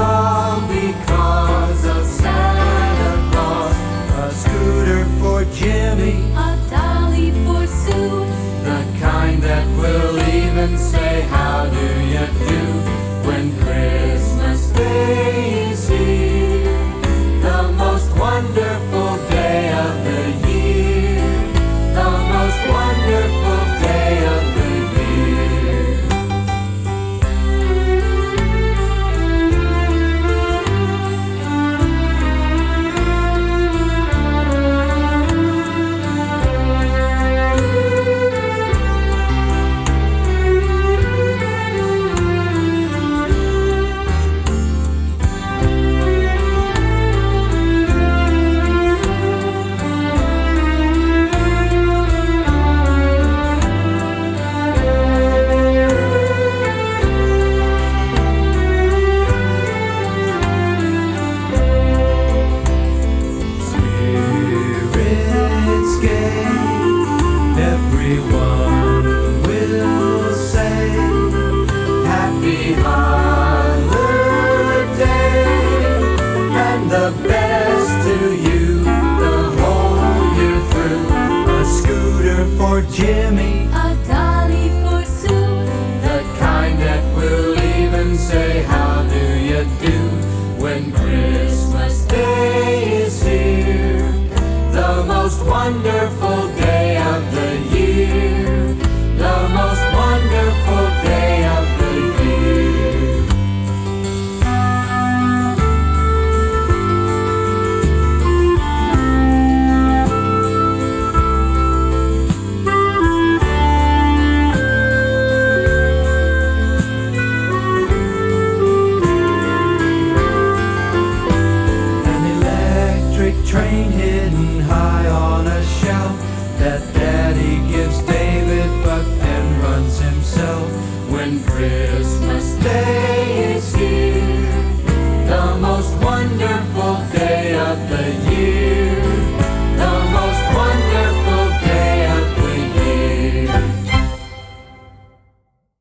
all because of Santa Claus. A scooter for Jimmy, A dolly for Sue, the kind that will even say how do you do when Christmas Day is here. The most wonderful day of the year, the most wonderful day of the year. Spirits gay, everyone will say happy holiday, and the best to you the whole year through. A scooter for Jimmy, a dolly for Sue, the kind that will even say how do you do when Christmas Day is here. The most wonderful day of the year, the most wonderful day of the year. An electric train hidden high on a shelf that Daddy gives David but then runs himself when Christmas Day is here. The most wonderful